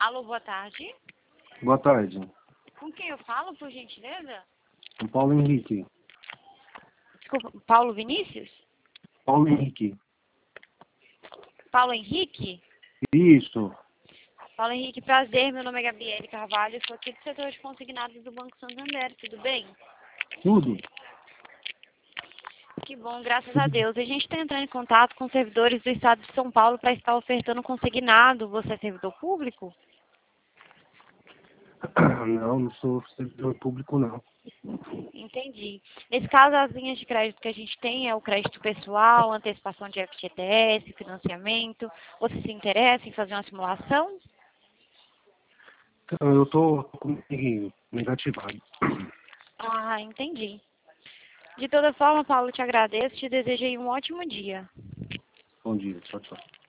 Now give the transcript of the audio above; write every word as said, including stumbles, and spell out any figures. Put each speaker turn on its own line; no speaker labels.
Alô, boa tarde.
Boa tarde.
Com quem eu falo, por gentileza?
Com Paulo Henrique.
Desculpa, Paulo Vinícius?
Paulo Henrique.
Paulo Henrique?
Isso.
Paulo Henrique, prazer. Meu nome é Gabriele Carvalho. Eu sou aqui do setor de consignados do Banco Santander. Tudo bem?
Tudo.
Que bom, graças a Deus. A gente está entrando em contato com servidores do Estado de São Paulo para estar ofertando consignado. Você é servidor público?
Não, não sou servidor público, não.
Entendi. Nesse caso, as linhas de crédito que a gente tem é o crédito pessoal, antecipação de F G T S, financiamento. Você se interessa em fazer uma simulação?
Então, eu tô com negativado.
Ah, entendi. De toda forma, Paulo, te agradeço. Te desejo aí um ótimo dia.
Bom dia. Tchau, tchau.